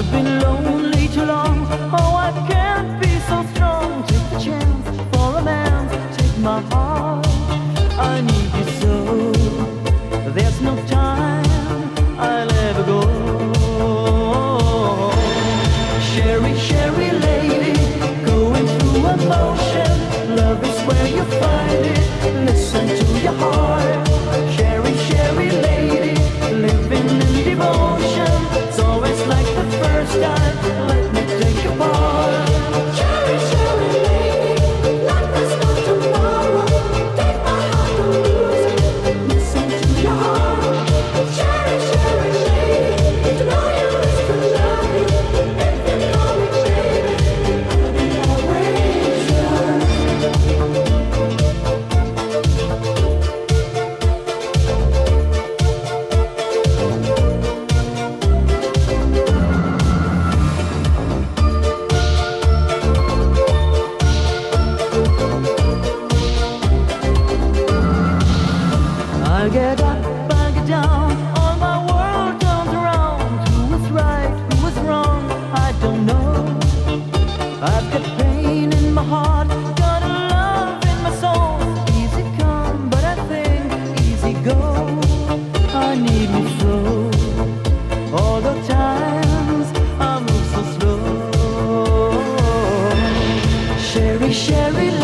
I've been lonely too long. Oh, I can't be so strong. Take the chance for a man. Take my heart. I need you so. There's no time. I'll ever go. Sherry, Sherry lady, going through emotion. Love is where you find it. Listen to your heart. Sherry, Sherry lady, living in devotion. It's always like the first time. Let me take your part. Sherry, Sherry lady, like there's no tomorrow. Take my heart to lose it. Listen to your heart. Sherry, Sherry lady, to know you is to love you. If you know me, baby, I'll be always yours. I get up, I get down, all my world turns around. Who was right, who was wrong, I don't know. I've got pain in my heart, got a love in my soul. Easy come, but I think easy go. I need you so. All the times I move so slow. Sherry, Sherry